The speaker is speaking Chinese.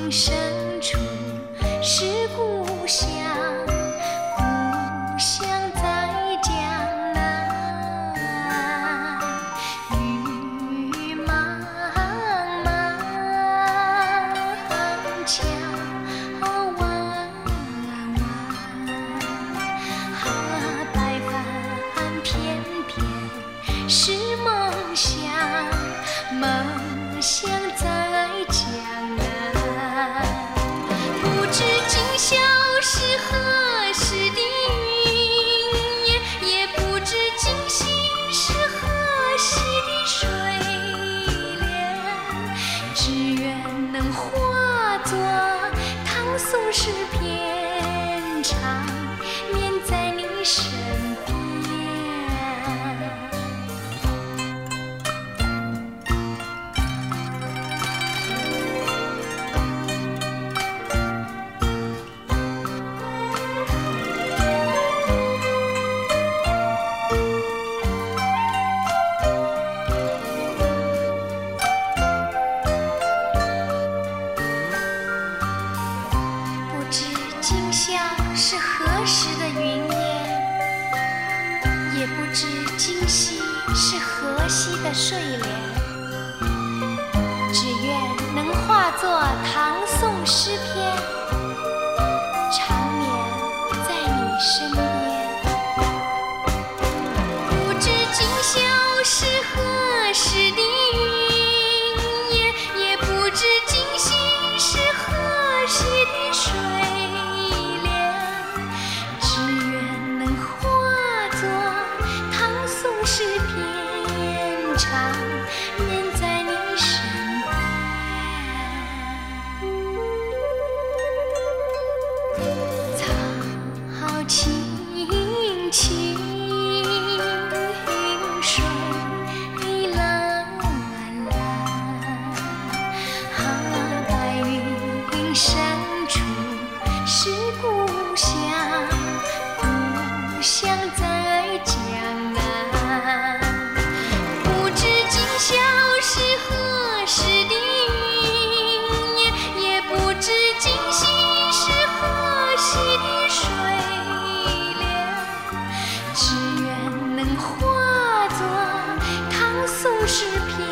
云深处是故乡，故乡在江南。雨茫茫，桥弯弯，白帆翩翩是梦想，梦想在江南。不知今宵是何时的云，也不知今夕是何夕的水莲，只愿能化作唐宋诗篇，长眠在你身边。不知今宵是何时的云烟，也不知今夕是何夕的睡莲，只愿能化作唐宋诗篇，长眠在你身边。不知今宵是何时的云，也不知今夕是何夕的水莲，只愿能化作唐宋诗篇，长眠在你身边。草青青，云水蓝蓝，白云深处是故乡，故乡在江南。不知今宵是何时的云，也不知今夕是何夕的水莲，只愿能化作唐宋诗篇。